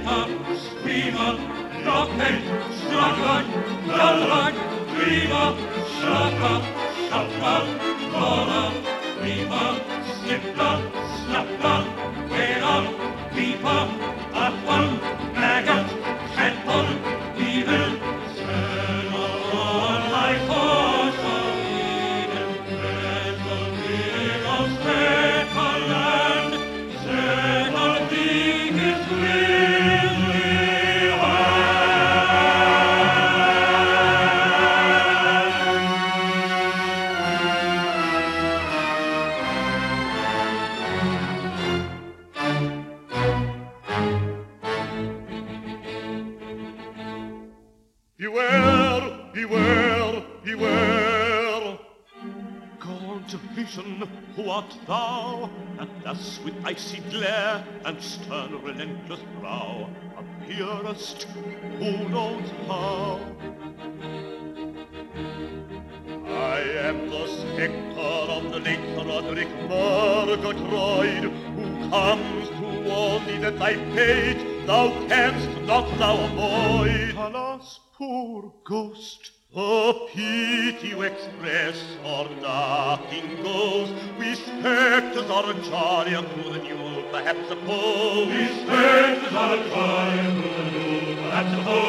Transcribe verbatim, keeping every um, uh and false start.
Screamer, screamer, locken, schlackern, lallern, dreamer, schlacker, schacker, caller, reaper, sniffler, snapper, whaler, reaper, upper, maggot, tadpole, evil, settle like horse of Eden, settle big of settle land, settle big is grisly Beware, beware, beware. Gaunt vision, who art thou? That thus with icy glare and stern relentless brow appearest, who knows how? I am the spectre of the late Roderick Murgatroyd, who comes to warn thee that thy fate thou canst not thou avoid. Alas, poor ghost, a pity you express, or nothing goes. We spectres are a journey through the new, perhaps suppose. We spectres are a journey through the new, perhaps suppose.